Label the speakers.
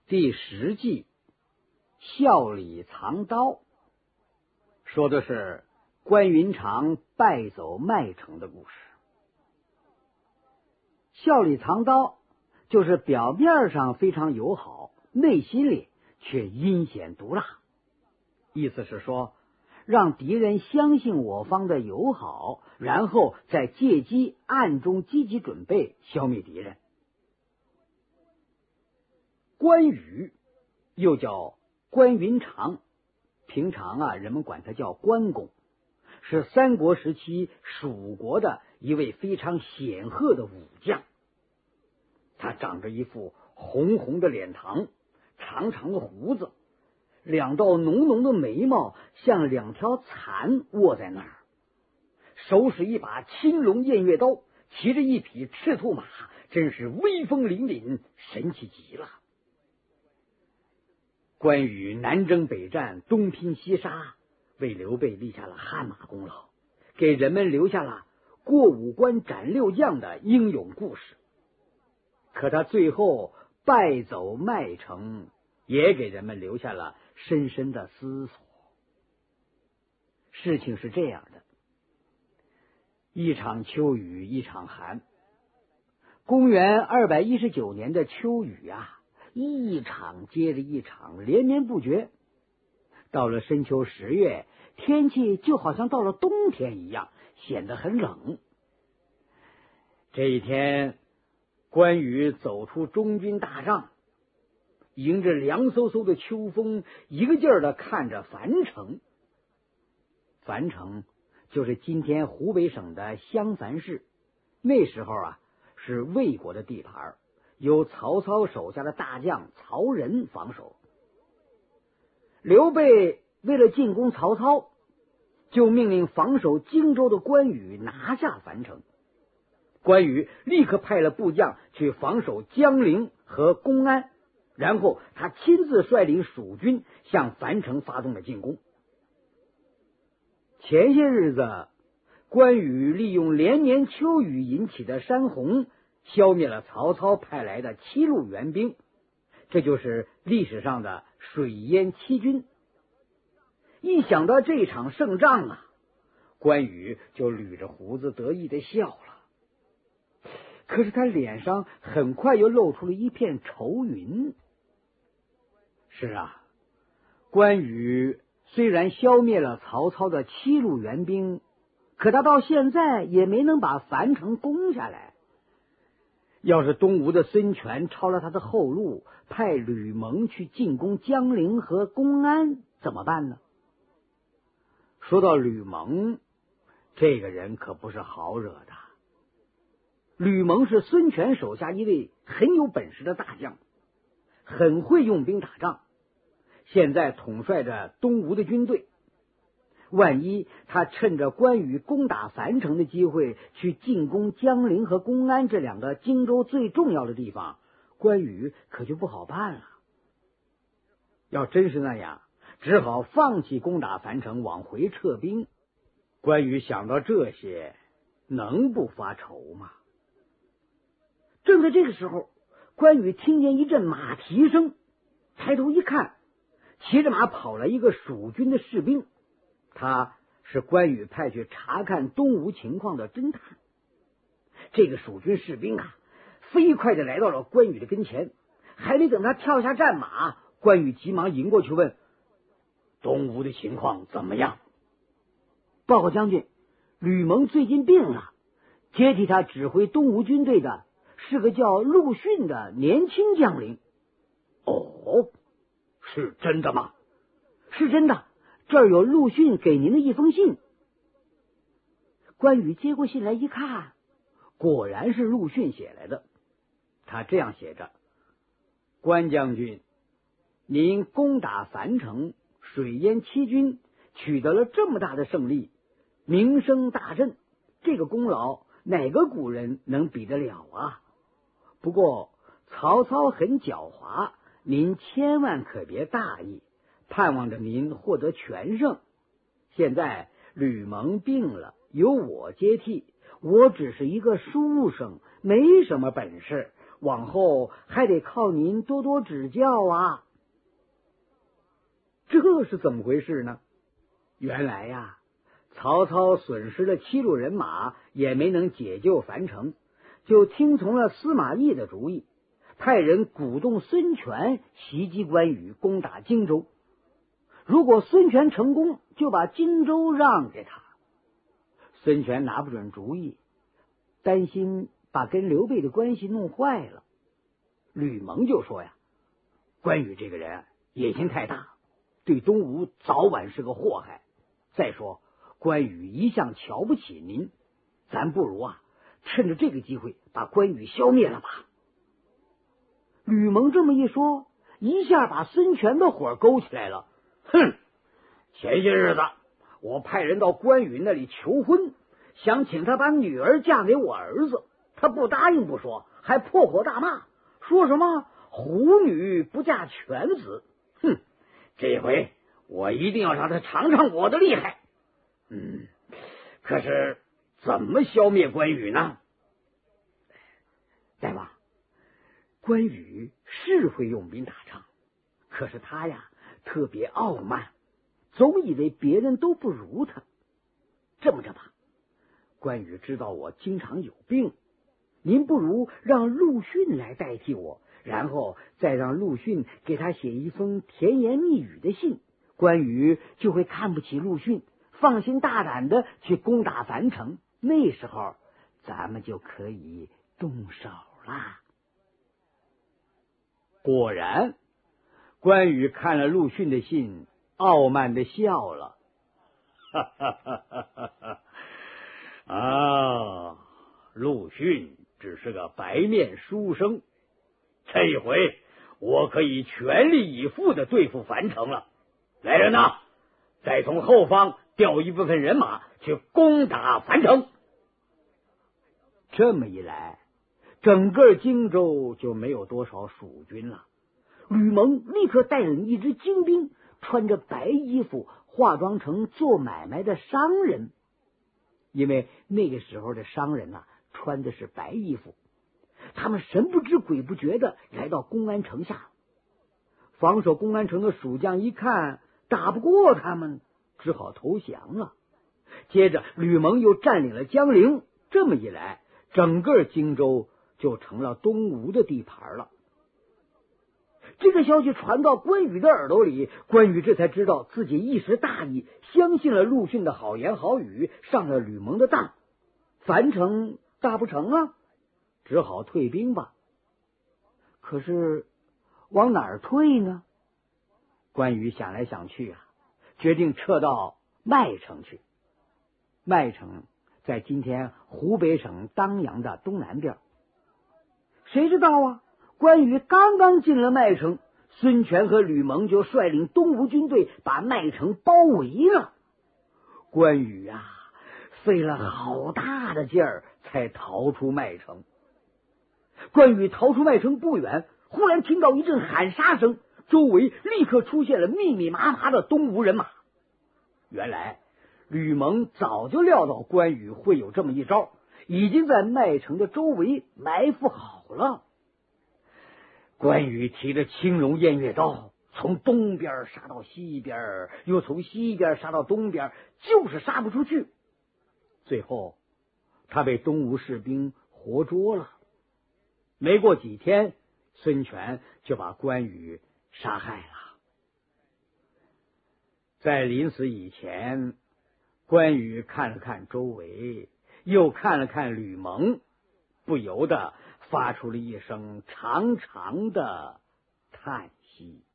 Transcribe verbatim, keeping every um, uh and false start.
Speaker 1: 第十记笑里藏刀，说的是关云长败走麦城的故事。笑里藏刀就是表面上非常友好，内心里却阴险毒辣，意思是说让敌人相信我方的友好，然后再借机暗中积极准备消灭敌人。关羽又叫关云长，平常啊人们管他叫关公，是三国时期蜀国的一位非常显赫的武将。他长着一副红红的脸庞，长长的胡子，两道浓浓的眉毛像两条蚕卧在那儿，手使一把青龙偃月刀，骑着一匹赤兔马，真是威风凛凛，神气极了。关羽南征北战，东拼西杀，为刘备立下了汗马功劳，给人们留下了过五关斩六将的英勇故事。可他最后败走麦城，也给人们留下了深深的思索。事情是这样的，一场秋雨一场寒，公元二百一十九年的秋雨啊，一场接着一场，连绵不绝。到了深秋十月，天气就好像到了冬天一样，显得很冷。这一天，关羽走出中军大帐，迎着凉飕飕的秋风，一个劲儿的看着樊城。樊城就是今天湖北省的襄樊市，那时候啊是魏国的地盘，由曹操手下的大将曹仁防守。刘备为了进攻曹操，就命令防守荆州的关羽拿下樊城。关羽立刻派了部将去防守江陵和公安，然后他亲自率领蜀军向樊城发动了进攻。前些日子，关羽利用连年秋雨引起的山洪，消灭了曹操派来的七路援兵，这就是历史上的水淹七军。一想到这场胜仗啊，关羽就捋着胡子得意的笑了。可是他脸上很快又露出了一片愁云。是啊，关羽虽然消灭了曹操的七路援兵，可他到现在也没能把樊城攻下来。要是东吴的孙权抄了他的后路，派吕蒙去进攻江陵和公安，怎么办呢？说到吕蒙，这个人可不是好惹的。吕蒙是孙权手下一位很有本事的大将，很会用兵打仗，现在统帅着东吴的军队。万一他趁着关羽攻打樊城的机会去进攻江陵和公安这两个荆州最重要的地方，关羽可就不好办了。要真是那样，只好放弃攻打樊城，往回撤兵。关羽想到这些，能不发愁吗？正在这个时候，关羽听见一阵马蹄声，抬头一看，骑着马跑来一个蜀军的士兵，他是关羽派去查看东吴情况的侦探。这个蜀军士兵啊，飞快的来到了关羽的跟前，还没等他跳下战马，关羽急忙迎过去问：东吴的情况怎么样？报告将军，吕蒙最近病了，接替他指挥东吴军队的是个叫陆逊的年轻将领。哦，是真的吗？是真的，这儿有陆逊给您的一封信。关羽接过信来一看，果然是陆逊写来的。他这样写着：关将军，您攻打樊城，水淹七军，取得了这么大的胜利，名声大振，这个功劳哪个古人能比得了啊？不过曹操很狡猾，您千万可别大意，盼望着您获得全胜。现在吕蒙病了，由我接替，我只是一个书生，没什么本事， 往后还得靠您多多指教啊。这是怎么回事呢？原来呀，曹操损失了七路人马，也没能解救樊城，就听从了司马懿的主意，派人鼓动孙权袭击关羽，攻打荆州。如果孙权成功，就把荆州让给他。孙权拿不准主意，担心把跟刘备的关系弄坏了。吕蒙就说呀，关羽这个人野心太大，对东吴早晚是个祸害。再说关羽一向瞧不起您，咱不如啊趁着这个机会把关羽消灭了吧。吕蒙这么一说，一下把孙权的火勾起来了。哼，前些日子我派人到关羽那里求婚，想请他把女儿嫁给我儿子，他不答应不说，还破口大骂，说什么虎女不嫁犬子。哼，这回我一定要让他尝尝我的厉害。嗯，可是怎么消灭关羽呢？大王，关羽是会用兵打仗，可是他呀特别傲慢，总以为别人都不如他。这么着吧，关羽知道我经常有病，您不如让陆逊来代替我，然后再让陆逊给他写一封甜言蜜语的信，关羽就会看不起陆逊，放心大胆的去攻打樊城，那时候咱们就可以动手啦。果然，关羽看了陆逊的信，傲慢的笑了。哈哈哈哈哈！啊，陆逊只是个白面书生，这一回我可以全力以赴的对付樊城了。来人呐，再从后方调一部分人马去攻打樊城。这么一来，整个荆州就没有多少蜀军了。吕蒙立刻带领一支精兵，穿着白衣服，化妆成做买卖的商人。因为那个时候的商人啊，穿的是白衣服，他们神不知鬼不觉的来到公安城下。防守公安城的蜀将一看打不过他们，只好投降了。接着吕蒙又占领了江陵，这么一来，整个荆州就成了东吴的地盘了。这个消息传到关羽的耳朵里，关羽这才知道自己一时大意，相信了陆逊的好言好语，上了吕蒙的当。樊城大不成啊，只好退兵吧。可是往哪儿退呢？关羽想来想去啊，决定撤到麦城去。麦城在今天湖北省当阳的东南边。谁知道啊，关羽刚刚进了麦城，孙权和吕蒙就率领东吴军队把麦城包围了。关羽啊，费了好大的劲儿才逃出麦城。关羽逃出麦城不远，忽然听到一阵喊杀声，周围立刻出现了密密麻麻的东吴人马。原来吕蒙早就料到关羽会有这么一招，已经在麦城的周围埋伏好了。关羽提着青龙偃月刀，从东边杀到西边，又从西边杀到东边，就是杀不出去。最后他被东吴士兵活捉了。没过几天，孙权就把关羽杀害了。在临死以前，关羽看了看周围，又看了看吕蒙，不由得发出了一声长长的叹息。